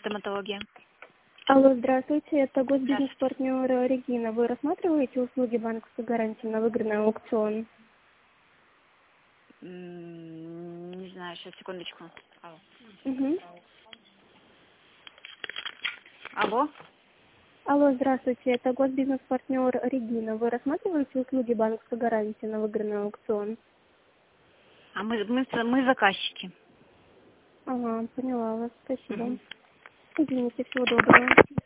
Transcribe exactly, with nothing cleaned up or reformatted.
стоматология. Алло, здравствуйте, это госбизнес-партнер Регина. Вы рассматриваете услуги банковской гарантии на выигранный аукцион? Не знаю, сейчас, секундочку. Алло. Угу. Алло? Алло, здравствуйте, это госбизнес-партнер Регина. Вы рассматриваете услуги банковской гарантии на выигранный аукцион? А мы, мы, мы заказчики. Ага, поняла вас, спасибо. Угу. Извините, всего доброго.